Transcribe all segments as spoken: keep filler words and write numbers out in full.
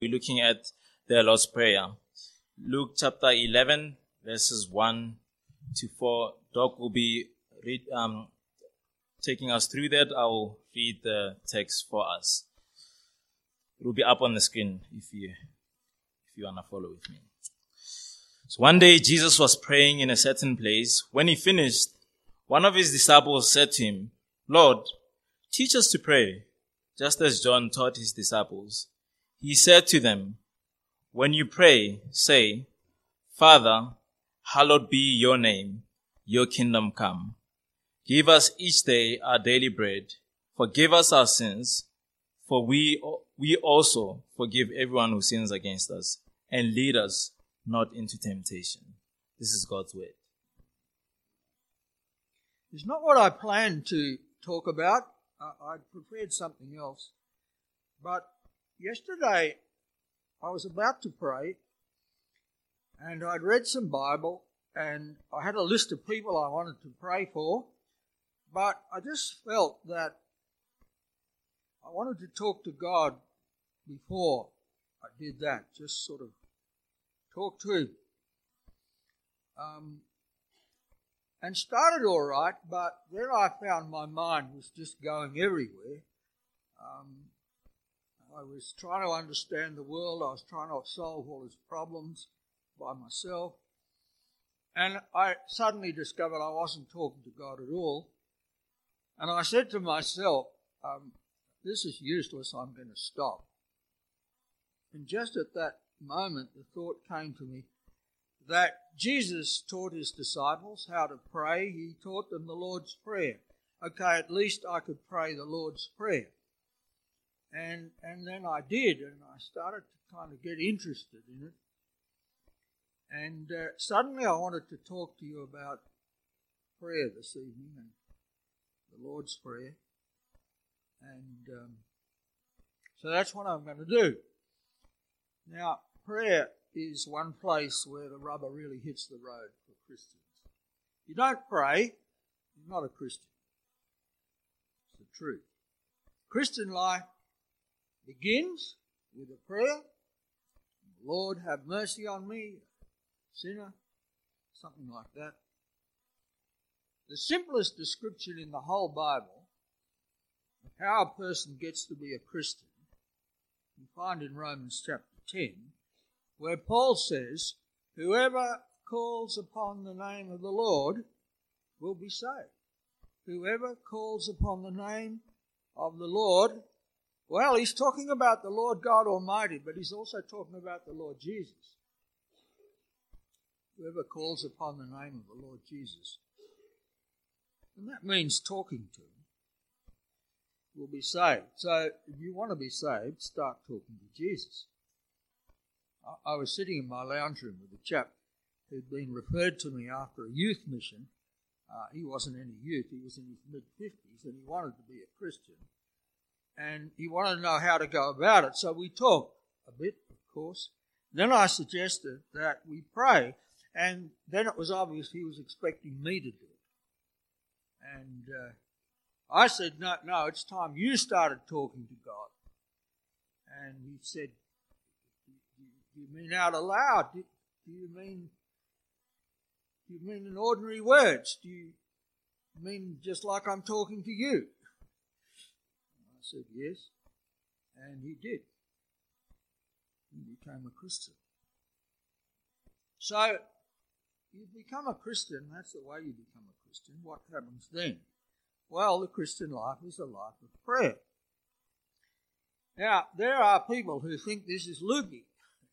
We're looking at the Lord's Prayer. Luke chapter eleven, verses one to four. Doc will be read, um, taking us through that. I will read the text for us. It will be up on the screen if you if you want to follow with me. So one day Jesus was praying in a certain place. When he finished, one of his disciples said to him, "Lord, teach us to pray, just as John taught his disciples." He said to them, "When you pray, say, 'Father, hallowed be your name, your kingdom come. Give us each day our daily bread. Forgive us our sins, for we, we also forgive everyone who sins against us. And lead us not into temptation.'" This is God's word. It's not what I planned to talk about. Uh, I prepared something else. But yesterday I was about to pray and I'd read some Bible and I had a list of people I wanted to pray for, but I just felt that I wanted to talk to God before I did that, just sort of talk to him. Um, and started all right, but then I found my mind was just going everywhere. Um, I was trying to understand the world. I was trying to solve all its problems by myself. And I suddenly discovered I wasn't talking to God at all. And I said to myself, um, this is useless, I'm going to stop. And just at that moment, the thought came to me that Jesus taught his disciples how to pray. He taught them the Lord's Prayer. Okay, at least I could pray the Lord's Prayer. And and then I did, and I started to kind of get interested in it. And uh, suddenly I wanted to talk to you about prayer this evening and the Lord's Prayer. And um, so that's what I'm going to do. Now, prayer is one place where the rubber really hits the road for Christians. If you don't pray, you're not a Christian. It's the truth. Christian life begins with a prayer. "Lord, have mercy on me, sinner," something like that. The simplest description in the whole Bible of how a person gets to be a Christian you find in Romans chapter ten, where Paul says, "Whoever calls upon the name of the Lord will be saved." Whoever calls upon the name of the Lord, well, he's talking about the Lord God Almighty, but he's also talking about the Lord Jesus. Whoever calls upon the name of the Lord Jesus. And that means talking to him will be saved. So if you want to be saved, start talking to Jesus. I was sitting in my lounge room with a chap who'd been referred to me after a youth mission. Uh, he wasn't any youth, he was in his mid-fifties, and he wanted to be a Christian. And he wanted to know how to go about it. So we talked a bit, of course. Then I suggested that we pray. And then it was obvious he was expecting me to do it. And uh, I said, no, no, it's time you started talking to God. And he said, "Do you mean out aloud? Do, do you mean do you mean in ordinary words? Do you mean just like I'm talking to you?" I said, "Yes." And he did. He became a Christian. So, you become a Christian, that's the way you become a Christian. What happens then? Well, the Christian life is a life of prayer. Now, there are people who think this is loopy.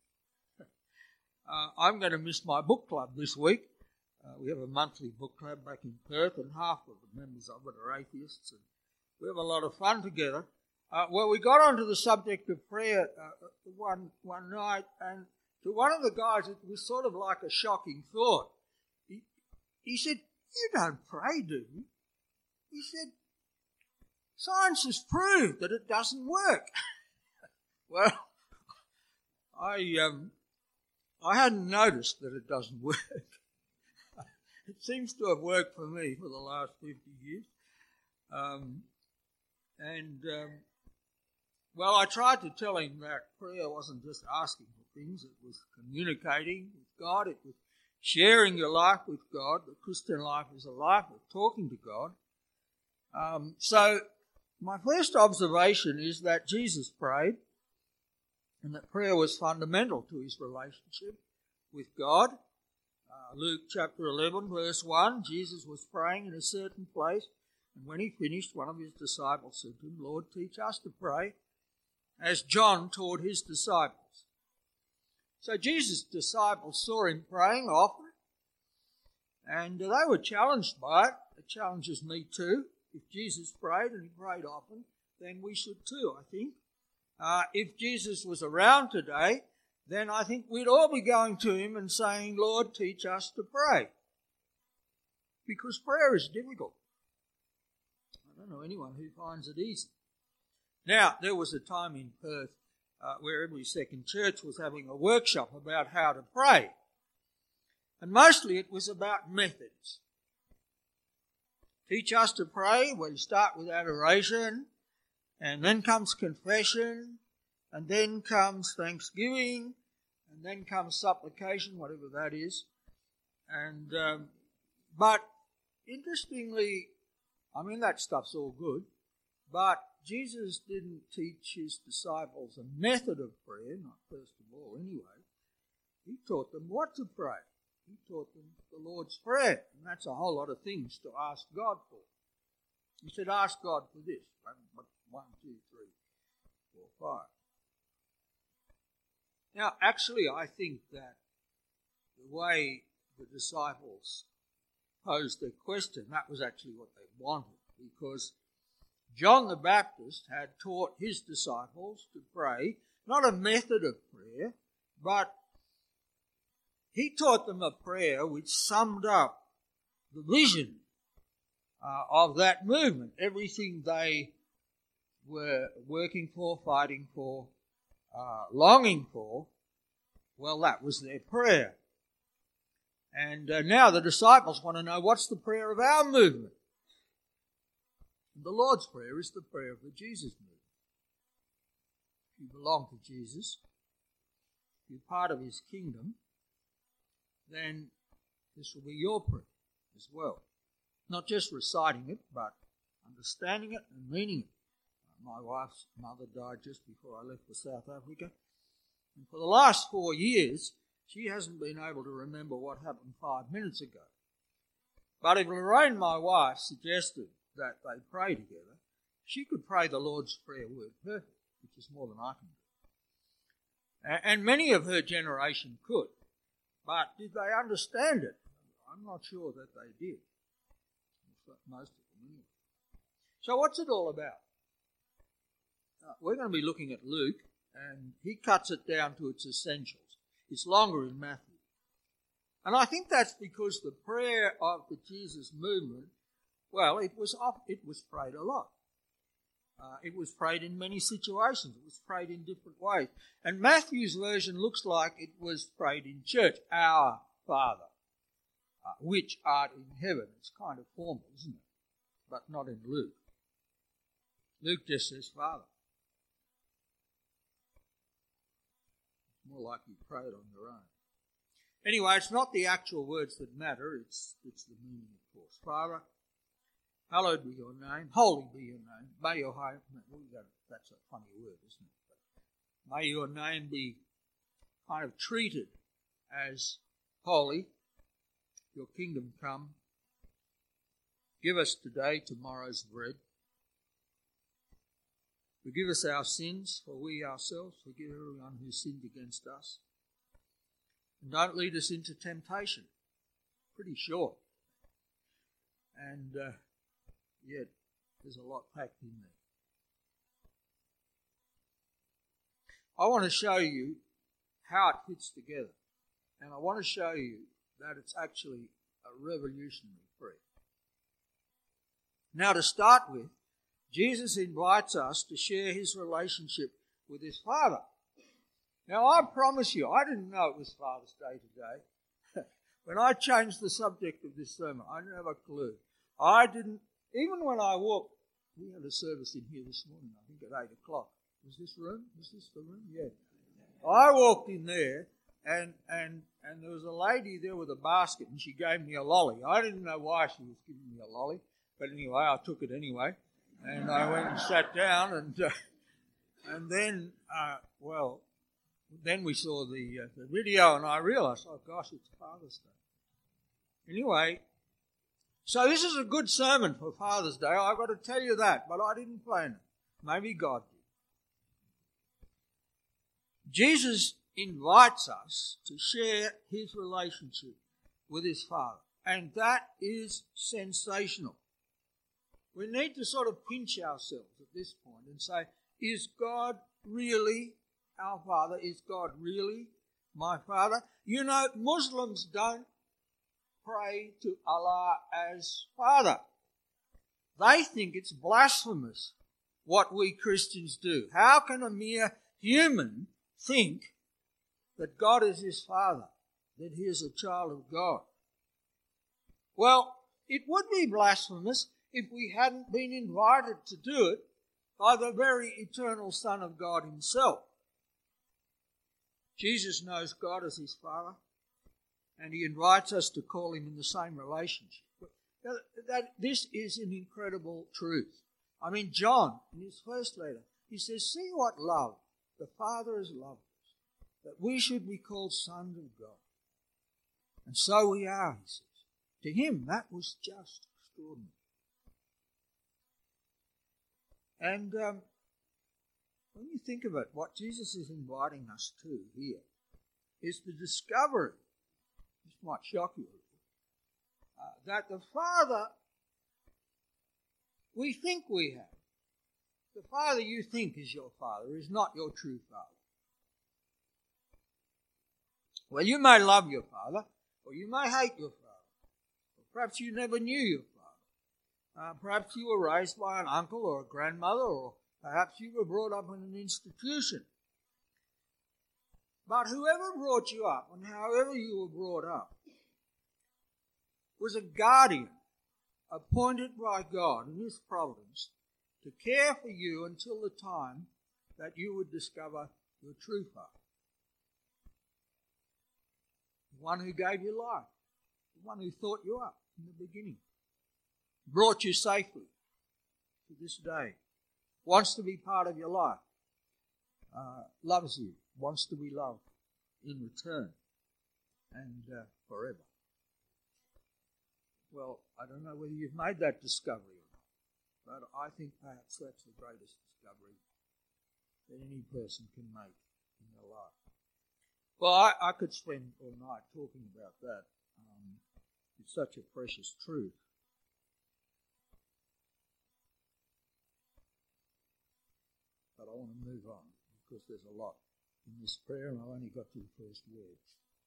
uh, I'm going to miss my book club this week. Uh, we have a monthly book club back in Perth, and half of the members of it are atheists, and we have a lot of fun together. Uh, well, we got onto the subject of prayer uh, one one night, and to one of the guys it was sort of like a shocking thought. He, he said, "You don't pray, do you?" He said, "Science has proved that it doesn't work." Well, I um, I hadn't noticed that it doesn't work. It seems to have worked for me for the last fifty years. Um, and um, Well, I tried to tell him that prayer wasn't just asking for things, it was communicating with God, it was sharing your life with God. The Christian life is a life of talking to God. Um, so my first observation is that Jesus prayed, and that prayer was fundamental to his relationship with God. Uh, Luke chapter eleven, verse one, Jesus was praying in a certain place, and when he finished, one of his disciples said to him, Lord, teach us to pray, as John taught his disciples. So Jesus' disciples saw him praying often, and they were challenged by it. It challenges me too. If Jesus prayed, and he prayed often, then we should too, I think. Uh, if Jesus was around today, then I think we'd all be going to him and saying, Lord, teach us to pray. Because prayer is difficult. I don't know anyone who finds it easy. Now, there was a time in Perth uh, where every second church was having a workshop about how to pray. And mostly it was about methods. Teach us to pray. Well, you start with adoration, and then comes confession, and then comes thanksgiving, and then comes supplication, whatever that is. And um, but interestingly, I mean, that stuff's all good, but Jesus didn't teach his disciples a method of prayer, not first of all anyway. He taught them what to pray. He taught them the Lord's Prayer, and that's a whole lot of things to ask God for. You said, ask God for this. One, two, three, four, five. Now, actually, I think that the way the disciples posed their question, that was actually what they wanted, because John the Baptist had taught his disciples to pray, not a method of prayer, but he taught them a prayer which summed up the vision uh, of that movement, everything they were working for, fighting for, uh, longing for. Well, that was their prayer. And uh, now the disciples want to know, what's the prayer of our movement? And the Lord's Prayer is the prayer of the Jesus movement. If you belong to Jesus, if you're part of his kingdom, then this will be your prayer as well. Not just reciting it, but understanding it and meaning it. My wife's mother died just before I left for South Africa. And for the last four years, she hasn't been able to remember what happened five minutes ago. But if Lorraine, my wife, suggested that they pray together, she could pray the Lord's Prayer word perfect, which is more than I can do. And many of her generation could. But did they understand it? I'm not sure that they did. Most of them anyway. So what's it all about? Uh, we're going to be looking at Luke, and he cuts it down to its essentials. It's longer in Matthew. And I think that's because the prayer of the Jesus movement, well, it was off, it was prayed a lot. Uh, it was prayed in many situations. It was prayed in different ways. And Matthew's version looks like it was prayed in church. Our Father, uh, which art in heaven. It's kind of formal, isn't it? But not in Luke. Luke just says Father. It's more like you prayed on your own. Anyway, it's not the actual words that matter. It's, it's the meaning, of course. Father, hallowed be your name. Holy be your name. May your high, that's a funny word, isn't it? But may your name be kind of treated as holy. Your kingdom come. Give us today tomorrow's bread. Forgive us our sins, for we ourselves forgive everyone who sinned against us. And don't lead us into temptation. Pretty short. And uh, yet, there's a lot packed in there. I want to show you how it fits together. And I want to show you that it's actually a revolutionary prayer. Now, to start with, Jesus invites us to share his relationship with his Father. Now, I promise you, I didn't know it was Father's Day today. When I changed the subject of this sermon, I didn't have a clue. I didn't, even when I walked, we had a service in here this morning, I think at eight o'clock. Was this room? Was this the room? Yeah. I walked in there, and and and there was a lady there with a basket, and she gave me a lolly. I didn't know why she was giving me a lolly, but anyway, I took it anyway, and I went and sat down, and uh, and then, uh, well, then we saw the, uh, the video, and I realised, oh gosh, it's Father's Day. Anyway, so this is a good sermon for Father's Day. I've got to tell you that, but I didn't plan it. Maybe God did. Jesus invites us to share his relationship with his Father, and that is sensational. We need to sort of pinch ourselves at this point and say, is God really our Father? Is God really my Father? You know, Muslims don't pray to Allah as Father. They think it's blasphemous what we Christians do. How can a mere human think that God is his Father, that he is a child of God? Well, it would be blasphemous if we hadn't been invited to do it by the very eternal Son of God himself. Jesus knows God as his Father, and he invites us to call him in the same relationship. That, that, this is an incredible truth. I mean, John, in his first letter, he says, see what love the Father has loved us, that we should be called sons of God. And so we are, he says. To him, that was just extraordinary. And um, when you think of it, what Jesus is inviting us to here is the discovery, this might shock you, uh, that the Father we think we have, the Father you think is your Father is not your true Father. Well, you may love your Father, or you may hate your Father, or perhaps you never knew your Father. Uh, perhaps you were raised by an uncle or a grandmother, or perhaps you were brought up in an institution. But whoever brought you up, and however you were brought up, was a guardian appointed by God in his providence to care for you until the time that you would discover your true Father. The one who gave you life, the one who thought you up in the beginning, brought you safely to this day, wants to be part of your life, uh, loves you, wants to be loved in return and uh, forever. Well, I don't know whether you've made that discovery or not, but I think perhaps that's the greatest discovery that any person can make in their life. Well, I, I could spend all night talking about that. Um, it's such a precious truth. But I want to move on because there's a lot in this prayer and I only got to the first words.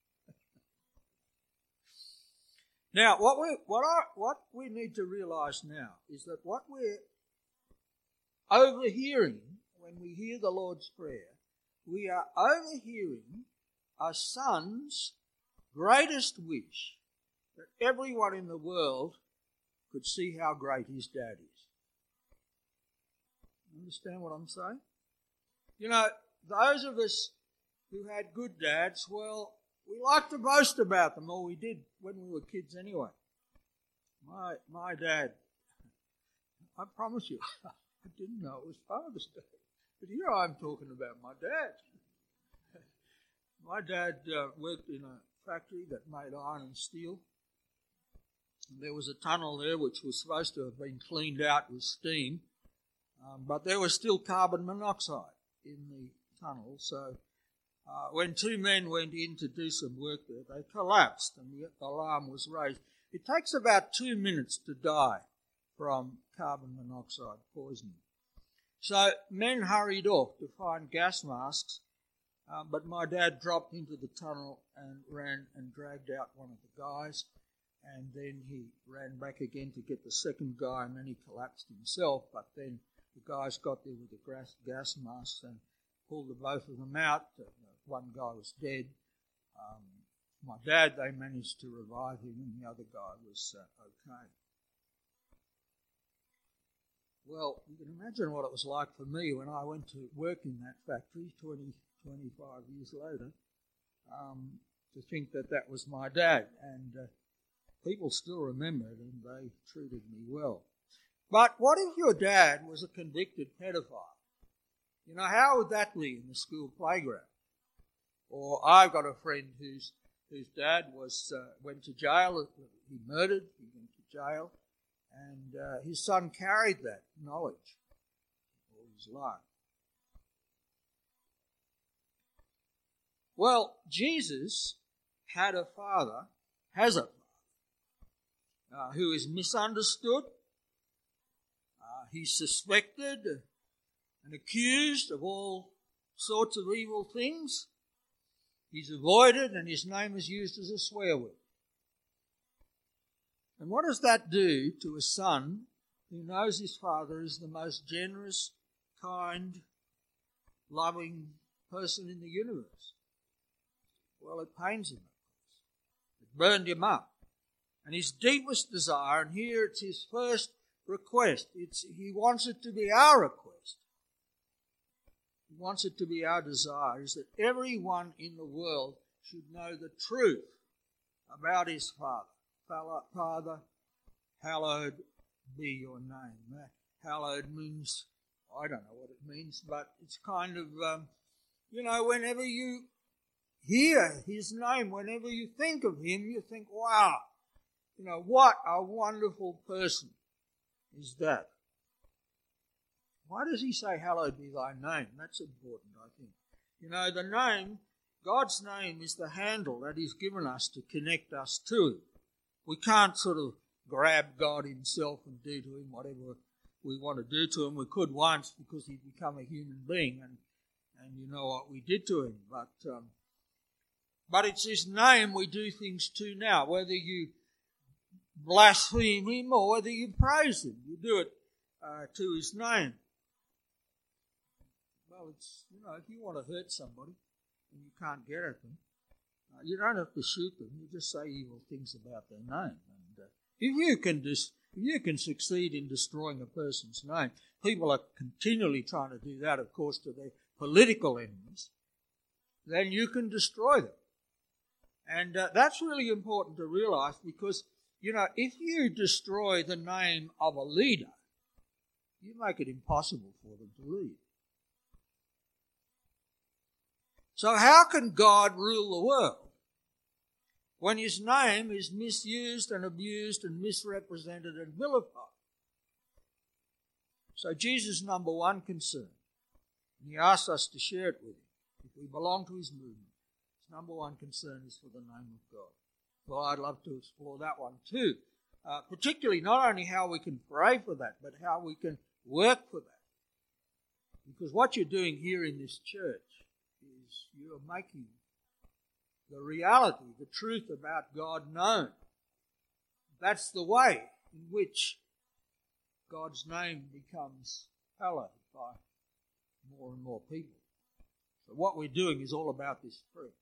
Now, what we what I, what we need to realise now is that what we're overhearing when we hear the Lord's Prayer, we are overhearing a son's greatest wish that everyone in the world could see how great his dad is. Understand what I'm saying? You know, those of us who had good dads, well, we like to boast about them, or we did when we were kids anyway. My my dad, I promise you, I didn't know it was Father's Day. But here I'm talking about my dad. My dad uh, worked in a factory that made iron and steel. And there was a tunnel there which was supposed to have been cleaned out with steam, um, but there was still carbon monoxide in the tunnel, so Uh, when two men went in to do some work there, they collapsed and the alarm was raised. It takes about two minutes to die from carbon monoxide poisoning. So men hurried off to find gas masks, uh, but my dad dropped into the tunnel and ran and dragged out one of the guys, and then he ran back again to get the second guy, and then he collapsed himself, but then the guys got there with the gas, gas masks and pulled the both of them out. One guy was dead. Um, my dad, they managed to revive him, and the other guy was uh, okay. Well, you can imagine what it was like for me when I went to work in that factory twenty, twenty-five years later, um, to think that that was my dad. And uh, people still remember it, and they treated me well. But what if your dad was a convicted pedophile? You know, how would that be in the school playground? Or I've got a friend whose whose dad was uh, went to jail. He murdered. He went to jail. And uh, his son carried that knowledge all his life. Well, Jesus had a father, has a father, uh, who is misunderstood. Uh, he's suspected and accused of all sorts of evil things. He's avoided, and his name is used as a swear word. And what does that do to a son who knows his father is the most generous, kind, loving person in the universe? Well, it pains him. It burned him up. And his deepest desire, and here it's his first request, it's, he wants it to be our request. He wants it to be our desire, is that everyone in the world should know the truth about his father. Father, hallowed be your name. Hallowed means, I don't know what it means, but it's kind of, um, you know, whenever you hear his name, whenever you think of him, you think, wow, you know, what a wonderful person is that. Why does he say, hallowed be thy name? That's important, I think. You know, the name, God's name is the handle that he's given us to connect us to him. We can't sort of grab God himself and do to him whatever we want to do to him. We could once because he'd become a human being, and, and you know what we did to him. But um, but it's his name we do things to now, whether you blaspheme him or whether you praise him. You do it uh, to his name. Well, it's, you know, if you want to hurt somebody and you can't get at them, Uh, you don't have to shoot them. You just say evil things about their name. And uh, if you can dis- if you can succeed in destroying a person's name, people are continually trying to do that, of course, to their political enemies, then you can destroy them. And uh, that's really important to realize because, you know, if you destroy the name of a leader, you make it impossible for them to lead. So how can God rule the world when his name is misused and abused and misrepresented and vilified? So Jesus' number one concern, and he asks us to share it with him, if we belong to his movement, his number one concern is for the name of God. Well, I'd love to explore that one too, uh, particularly not only how we can pray for that, but how we can work for that. Because what you're doing here in this church, you are making the reality, the truth about God known. That's the way in which God's name becomes hallowed by more and more people. So what we're doing is all about this prayer.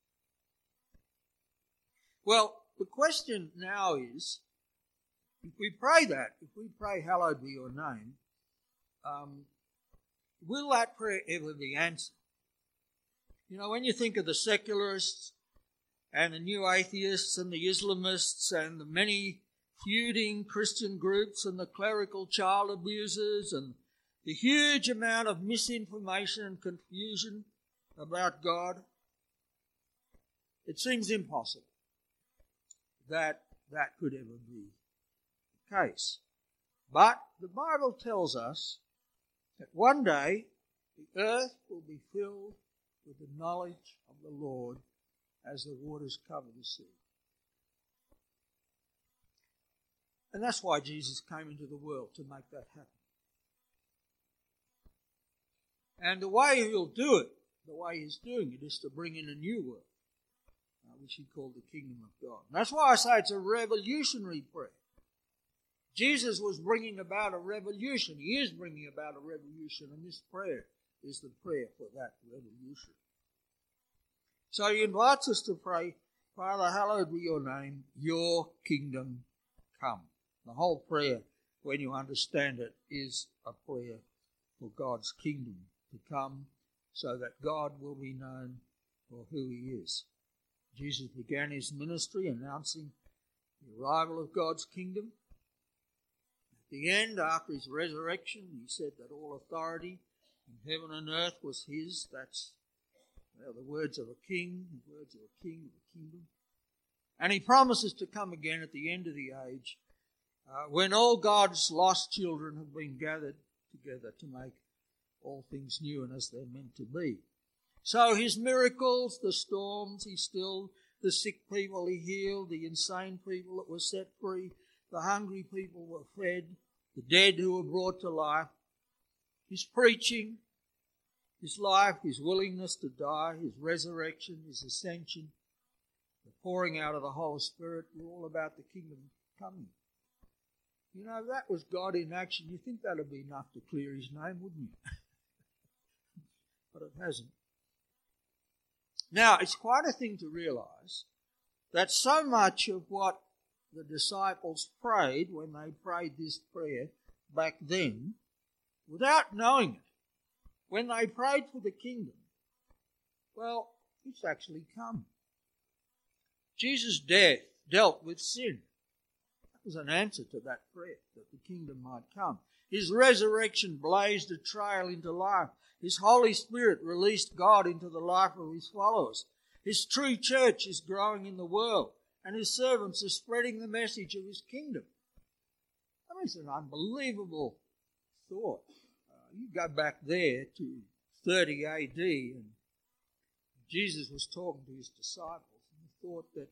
Well, the question now is, if we pray that, if we pray hallowed be your name, um, will that prayer ever be answered? You know, when you think of the secularists and the new atheists and the Islamists and the many feuding Christian groups and the clerical child abusers and the huge amount of misinformation and confusion about God, it seems impossible that that could ever be the case. But the Bible tells us that one day the earth will be filled with the knowledge of the Lord as the waters cover the sea. And that's why Jesus came into the world, to make that happen. And the way he'll do it, the way he's doing it, is to bring in a new world, uh, which he called the kingdom of God. And that's why I say it's a revolutionary prayer. Jesus was bringing about a revolution. He is bringing about a revolution, and this prayer is the prayer for that revolution. So he invites us to pray, Father, hallowed be your name, your kingdom come. The whole prayer when you understand it, is a prayer for God's kingdom to come so that God will be known for who he is. Jesus began his ministry announcing the arrival of God's kingdom. At the end, after his resurrection, he said that all authority in heaven and earth was his. That's well, the words of a king, the words of a king of a kingdom. And he promises to come again at the end of the age, uh, when all God's lost children have been gathered together to make all things new and as they're meant to be. So his miracles, the storms he stilled, the sick people he healed, the insane people that were set free, the hungry people were fed, the dead who were brought to life, his preaching, his life, his willingness to die, his resurrection, his ascension, the pouring out of the Holy Spirit were all about the kingdom coming. You know, that was God in action. You think that would be enough to clear his name, wouldn't you? But it hasn't. Now, it's quite a thing to realize that so much of what the disciples prayed when they prayed this prayer back then, without knowing it, when they prayed for the kingdom, well, it's actually come. Jesus' death dealt with sin. That was an answer to that prayer, that the kingdom might come. His resurrection blazed a trail into life. His Holy Spirit released God into the life of his followers. His true church is growing in the world, and his servants are spreading the message of his kingdom. I mean, it's an unbelievable thought. Uh, you go back there to thirty A D, and Jesus was talking to his disciples, and he thought that,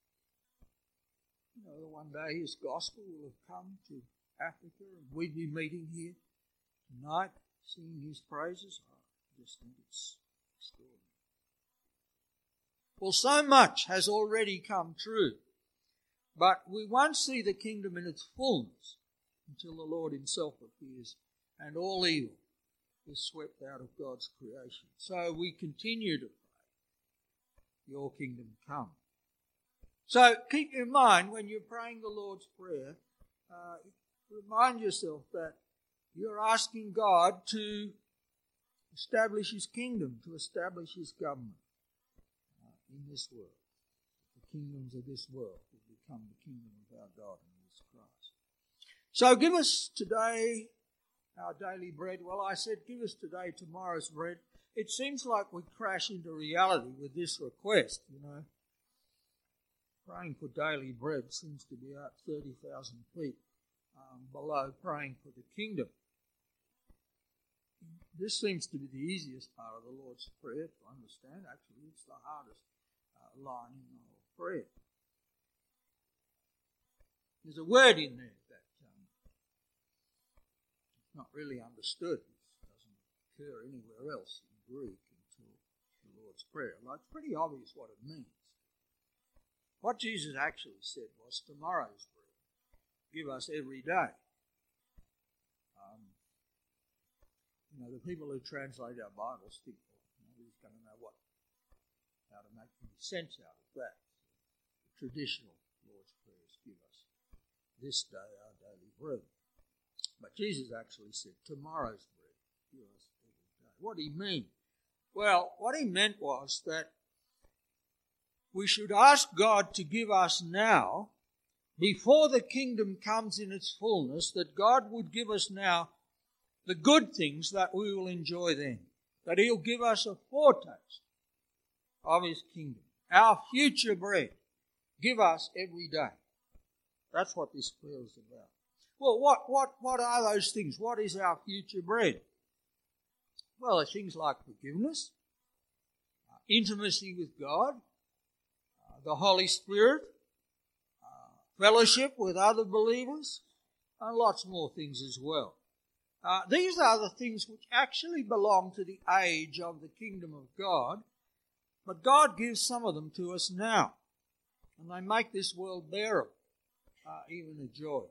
you know, one day his gospel will have come to Africa, and we'd be meeting here tonight, singing his praises. I just think it's extraordinary. Well, so much has already come true, but we won't see the kingdom in its fullness until the Lord himself appears and all evil is swept out of God's creation. So we continue to pray, your kingdom come. So keep in mind when you're praying the Lord's Prayer, uh, remind yourself that you're asking God to establish his kingdom, to establish his government uh, in this world. The kingdoms of this world will become the kingdom of our God and his Christ. So give us today our daily bread. Well, I said give us today tomorrow's bread. It seems like we crash into reality with this request, you know. Praying for daily bread seems to be out thirty thousand feet um, below praying for the kingdom. This seems to be the easiest part of the Lord's Prayer to understand. Actually, it's the hardest uh, line in the whole prayer. There's a word in there that um, is not really understood. It doesn't occur anywhere else in Greek until the Lord's Prayer. Well, it's pretty obvious what it means. What Jesus actually said was, tomorrow's bread, give us every day. Um, you know, the people who translate our Bibles think, well, nobody's going to know what, how to make any sense out of that. The traditional Lord's prayers give us this day our daily bread. But Jesus actually said, tomorrow's bread, give us every day. What did he mean? Well, what he meant was that we should ask God to give us now, before the kingdom comes in its fullness, that God would give us now the good things that we will enjoy then. That he'll give us a foretaste of his kingdom. Our future bread. Give us every day. That's what this prayer is about. Well, what, what, what are those things? What is our future bread? Well, it's things like forgiveness, intimacy with God, the Holy Spirit, uh, fellowship with other believers, and lots more things as well. Uh, these are the things which actually belong to the age of the kingdom of God, but God gives some of them to us now, and they make this world bearable, uh, even a joy.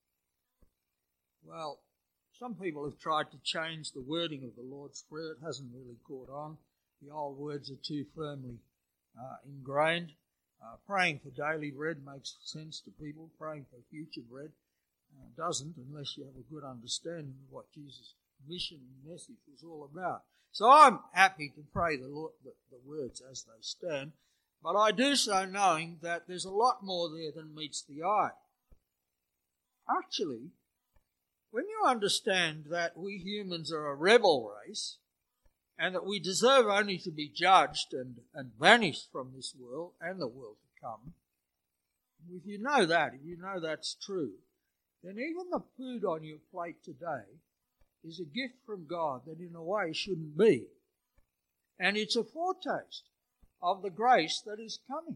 Well, some people have tried to change the wording of the Lord's Prayer. It hasn't really caught on. The old words are too firmly uh, ingrained. Uh, praying for daily bread makes sense to people. Praying for future bread Uh, doesn't, unless you have a good understanding of what Jesus' mission and message was all about. So I'm happy to pray the, Lord, the, the words as they stand, but I do so knowing that there's a lot more there than meets the eye. Actually, when you understand that we humans are a rebel race and that we deserve only to be judged and, and banished from this world and the world to come, if you know that, if you know that's true, then even the food on your plate today is a gift from God that in a way shouldn't be. And it's a foretaste of the grace that is coming.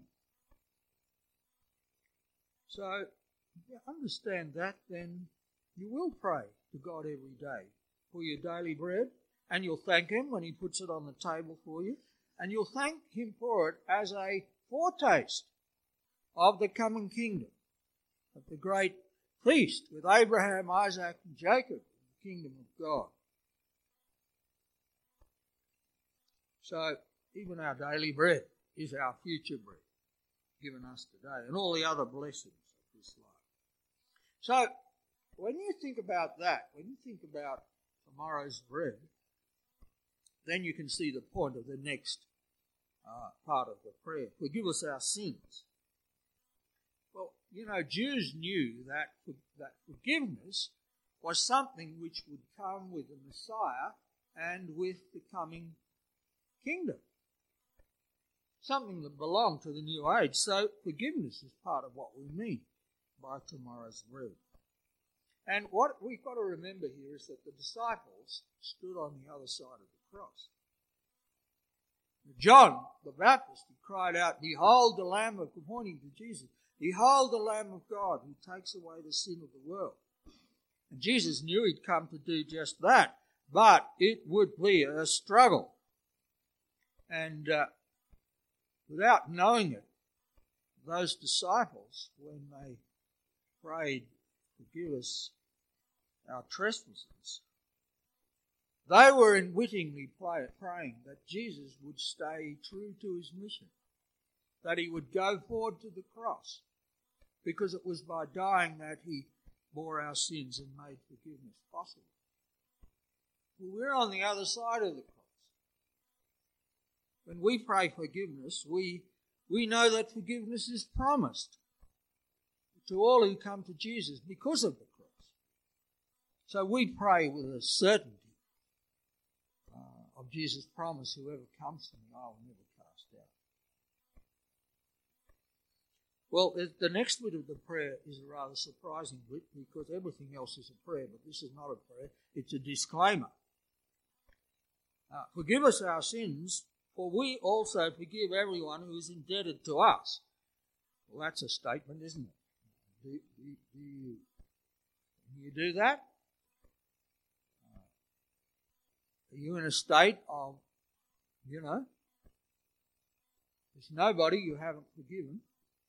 So, if you understand that, then you will pray to God every day for your daily bread, and you'll thank Him when He puts it on the table for you, and you'll thank Him for it as a foretaste of the coming kingdom, of the great feast with Abraham, Isaac, and Jacob in the kingdom of God. So, even our daily bread is our future bread given us today, and all the other blessings of this life. So, when you think about that, when you think about tomorrow's bread, then you can see the point of the next uh, part of the prayer. Forgive us our sins. Well, you know, Jews knew that, that forgiveness was something which would come with the Messiah and with the coming kingdom. Something that belonged to the new age. So forgiveness is part of what we mean by tomorrow's bread. And what we've got to remember here is that the disciples stood on the other side of the cross. John the Baptist, he cried out, "Behold the Lamb of," pointing to Jesus, "Behold the Lamb of God who takes away the sin of the world." And Jesus knew He'd come to do just that, but it would be a struggle. And uh, without knowing it, those disciples, when they prayed, "Forgive us our trespasses," they were unwittingly praying that Jesus would stay true to His mission, that He would go forward to the cross, because it was by dying that He bore our sins and made forgiveness possible. Well, we're on the other side of the cross. When we pray forgiveness, we, we know that forgiveness is promised to all who come to Jesus because of the cross. So we pray with a certainty uh, of Jesus' promise, "Whoever comes to me, I will never cast out." Well, the next bit of the prayer is a rather surprising bit, because everything else is a prayer, but this is not a prayer, it's a disclaimer. Uh, Forgive us our sins, for we also forgive everyone who is indebted to us. Well, that's a statement, isn't it? Do, do, do, you, do you do that? Uh, are you in a state of, you know, there's nobody you haven't forgiven?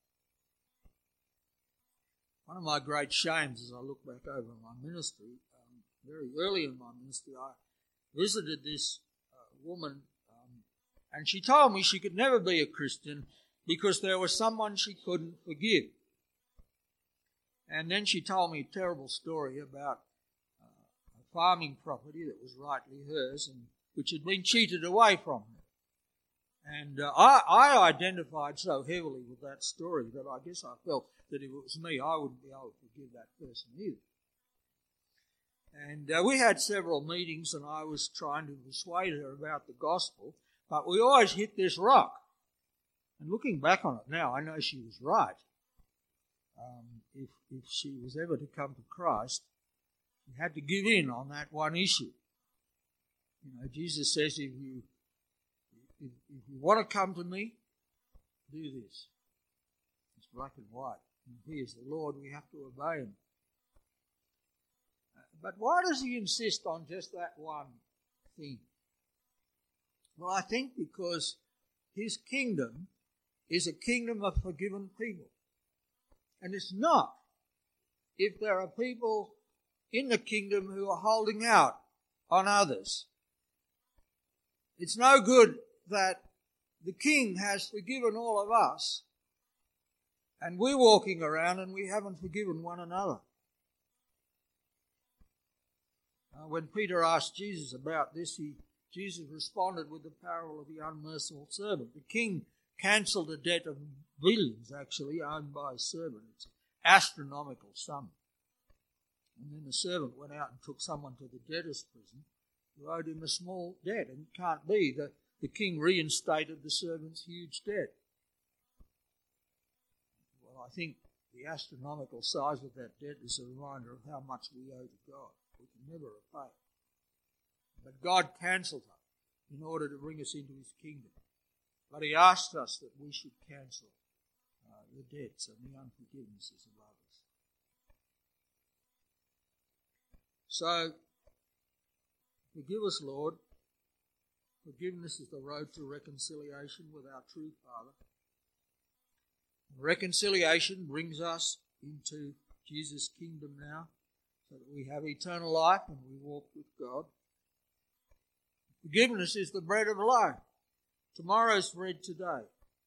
One of my great shames as I look back over my ministry, um, very early in my ministry, I visited this uh, woman, um, and she told me she could never be a Christian because there was someone she couldn't forgive. And then she told me a terrible story about uh, a farming property that was rightly hers and which had been cheated away from her. And uh, I, I identified so heavily with that story that I guess I felt that if it was me, I wouldn't be able to forgive that person either. And uh, we had several meetings, and I was trying to persuade her about the gospel, but we always hit this rock. And looking back on it now, I know she was right. Um, if, if she was ever to come to Christ, she had to give in on that one issue. You know, Jesus says, if you if, if you want to come to me, do this. It's black and white. And He is the Lord, we have to obey Him. Uh, but why does He insist on just that one thing? Well, I think because His kingdom is a kingdom of forgiven people. And it's not if there are people in the kingdom who are holding out on others. It's no good that the King has forgiven all of us and we're walking around and we haven't forgiven one another. Uh, when Peter asked Jesus about this, he, Jesus responded with the parable of the unmerciful servant. The king cancelled a debt of billions, actually, owned by a servant. It's an astronomical sum. And then the servant went out and took someone to the debtor's prison who owed him a small debt. And it can't be that the king reinstated the servant's huge debt. Well, I think the astronomical size of that debt is a reminder of how much we owe to God. We can never repay it. But God cancelled it in order to bring us into his kingdom. But he asked us that we should cancel uh, the debts and the unforgivenesses of others. So, forgive us, Lord. Forgiveness is the road to reconciliation with our true Father. Reconciliation brings us into Jesus' kingdom now, so that we have eternal life and we walk with God. Forgiveness is the bread of life. Tomorrow's bread today.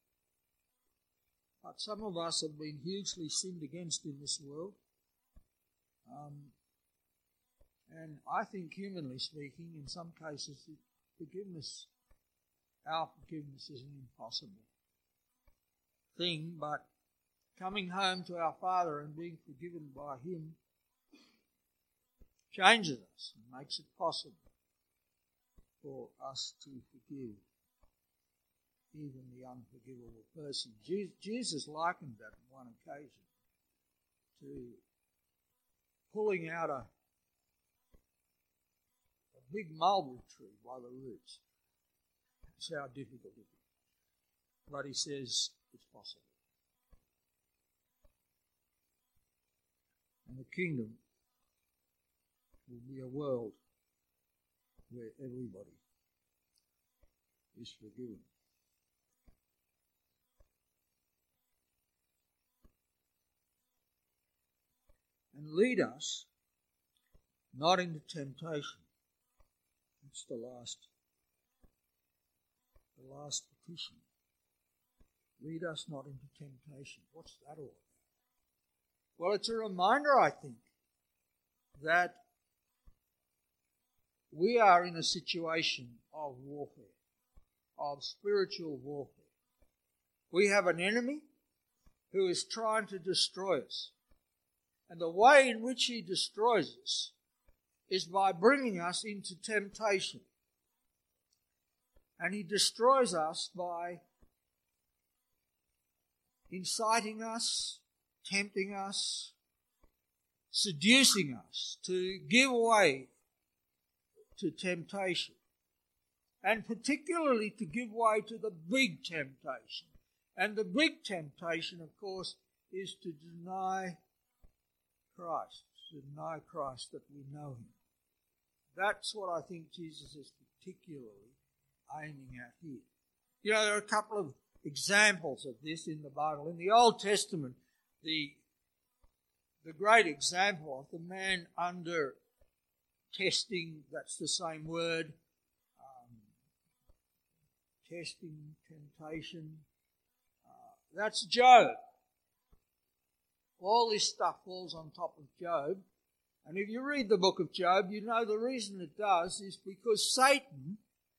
But some of us have been hugely sinned against in this world. Um, and I think, humanly speaking, in some cases, forgiveness, our forgiveness is an impossible thing, but coming home to our Father and being forgiven by him changes us and makes it possible for us to forgive even the unforgivable person. Jesus likened that on one occasion to pulling out a, a big mulberry tree by the roots. That's how difficult it is. But he says it's possible. And the kingdom will be a world where everybody is forgiven. And lead us not into temptation. That's the last, the last petition. Lead us not into temptation. What's that all about? Well, it's a reminder, I think, that we are in a situation of warfare, of spiritual warfare. We have an enemy who is trying to destroy us. And the way in which he destroys us is by bringing us into temptation. And he destroys us by inciting us, tempting us, seducing us to give way to temptation. And particularly to give way to the big temptation. And the big temptation, of course, is to deny Christ, to deny Christ that we know him. That's what I think Jesus is particularly aiming at here. You know, there are a couple of examples of this in the Bible. In the Old Testament, the, the great example of the man under testing, that's the same word, um, testing, temptation, uh, that's Job. All this stuff falls on top of Job. And if you read the book of Job, you know the reason it does is because Satan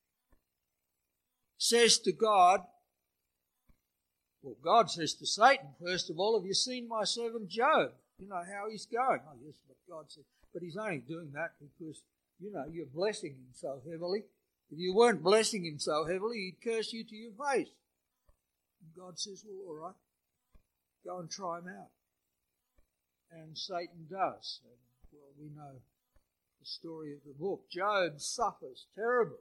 says to God, well, God says to Satan, first of all, have you seen my servant Job? You know how he's going. Oh, yes, but God said, but he's only doing that because, you know, you're blessing him so heavily. If you weren't blessing him so heavily, he'd curse you to your face. And God says, well, all right, go and try him out. And Satan does. And, well, we know the story of the book. Job suffers terribly.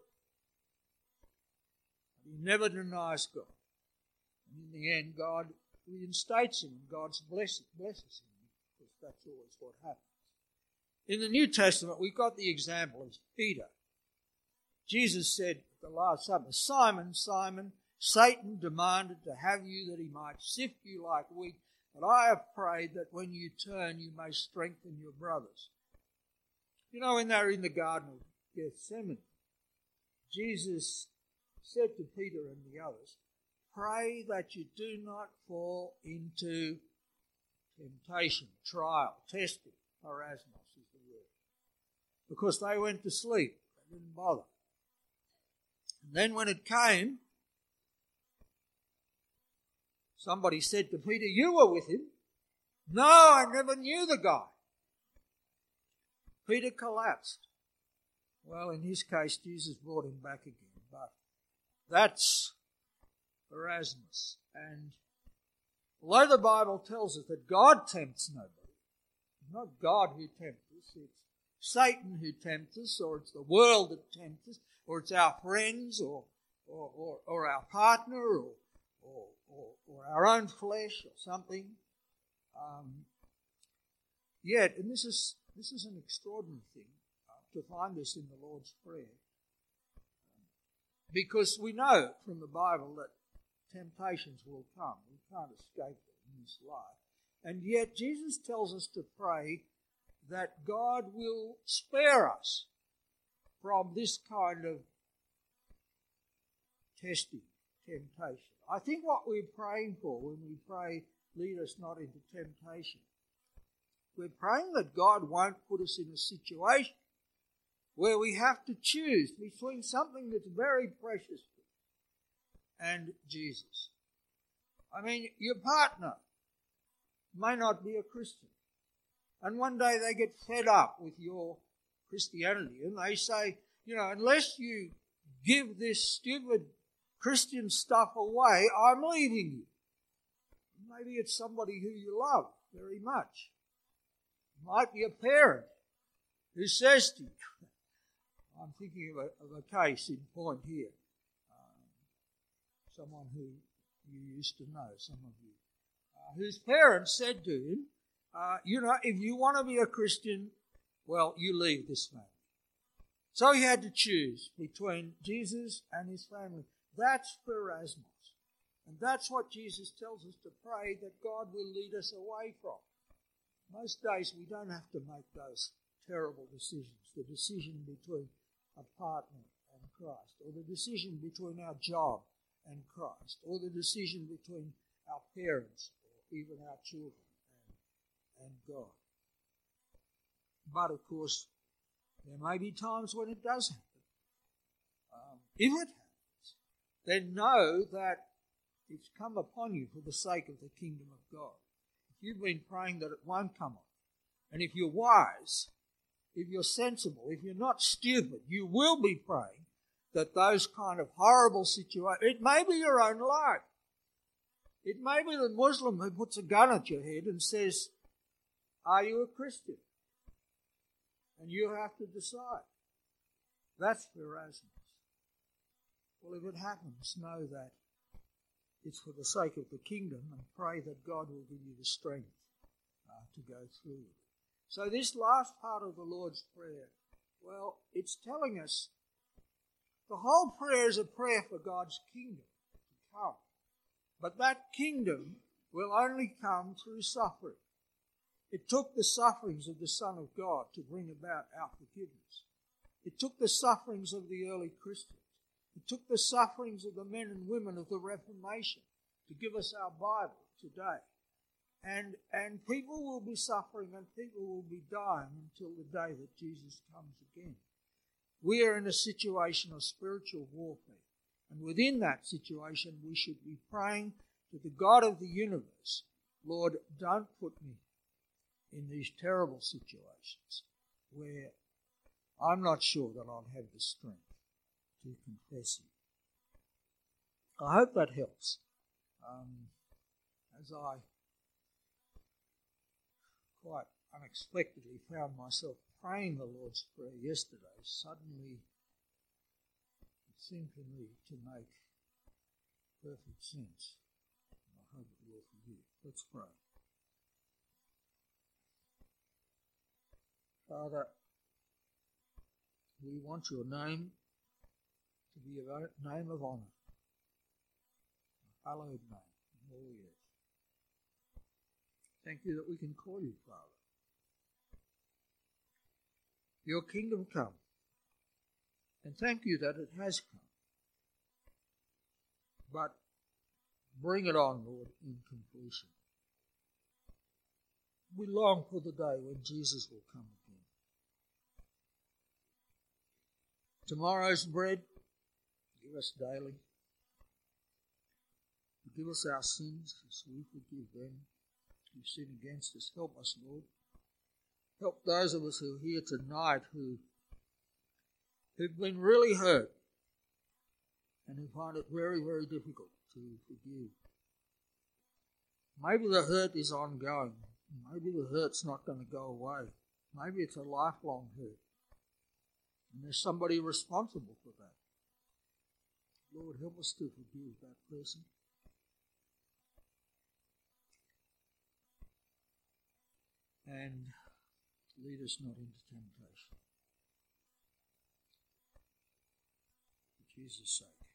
He never denies God. And in the end, God reinstates him and God's blesses, blesses him, because that's always what happens. In the New Testament, we've got the example of Peter. Jesus said at the Last Supper, Simon, Simon, Satan demanded to have you that he might sift you like wheat. But I have prayed that when you turn, you may strengthen your brothers. You know, when they were in the Garden of Gethsemane, Jesus said to Peter and the others, pray that you do not fall into temptation, trial, testing. Parasmos is the word. because they went to sleep. They didn't bother. And then when it came, somebody said to Peter, "You were with him." "No, I never knew the guy." Peter collapsed. Well, in his case, Jesus brought him back again. But that's Erasmus. And although the Bible tells us that God tempts nobody, it's not God who tempts us, it's Satan who tempts us, or it's the world that tempts us, or it's our friends, or or, or, or our partner, or, or, or, or our own flesh, or something. Um, yet, and this is this is an extraordinary thing uh, to find this in the Lord's Prayer, because we know from the Bible that temptations will come. We can't escape them in this life. And yet Jesus tells us to pray that God will spare us from this kind of testing, temptation. I think what we're praying for when we pray, "Lead us not into temptation," we're praying that God won't put us in a situation where we have to choose between something that's very precious and Jesus. I mean, your partner may not be a Christian, and one day they get fed up with your Christianity and they say, you know, unless you give this stupid Christian stuff away, I'm leaving you. Maybe it's somebody who you love very much. It might be a parent who says to you, I'm thinking of a, of a case in point here. Someone who you used to know, some of you, uh, whose parents said to him, uh, you know, if you want to be a Christian, well, you leave this family. So he had to choose between Jesus and his family. That's Erasmus. And that's what Jesus tells us to pray that God will lead us away from. Most days we don't have to make those terrible decisions, the decision between a partner and Christ, or the decision between our job and Christ, or the decision between our parents or even our children and, and God. But of course, there may be times when it does happen. Um, if it happens, then know that it's come upon you for the sake of the kingdom of God. If you've been praying that it won't come on, and if you're wise, if you're sensible, if you're not stupid, you will be praying that those kind of horrible situations, it may be your own life. It may be the Muslim who puts a gun at your head and says, "Are you a Christian?" And you have to decide. That's Erasmus. Well, if it happens, know that it's for the sake of the kingdom, and pray that God will give you the strength uh, to go through it. So this last part of the Lord's Prayer, well, it's telling us the whole prayer is a prayer for God's kingdom to come. But that kingdom will only come through suffering. It took the sufferings of the Son of God to bring about our forgiveness. It took the sufferings of the early Christians. It took the sufferings of the men and women of the Reformation to give us our Bible today. And, and people will be suffering and people will be dying until the day that Jesus comes again. We are in a situation of spiritual warfare. And within that situation, we should be praying to the God of the universe, "Lord, don't put me in these terrible situations where I'm not sure that I'll have the strength to confess you." I hope that helps. Um, as I quite unexpectedly found myself praying the Lord's Prayer yesterday, suddenly it seemed to me to make perfect sense. I hope it will for you. Let's pray. Father, we want your name to be a name of honour, a hallowed name in all the earth. Thank you that we can call you Father. Your kingdom come, and thank you that it has come. But bring it on, Lord, in completion. We long for the day when Jesus will come again. tomorrow's bread, give us daily. Forgive us our sins as we forgive them who sin against us. Help us, Lord. Help those of us who are here tonight who, who've been really hurt and who find it very, very difficult to forgive. Maybe the hurt is ongoing. Maybe the hurt's not going to go away. Maybe it's a lifelong hurt. And there's somebody responsible for that. Lord, help us to forgive that person. And lead us not into temptation. For Jesus' sake.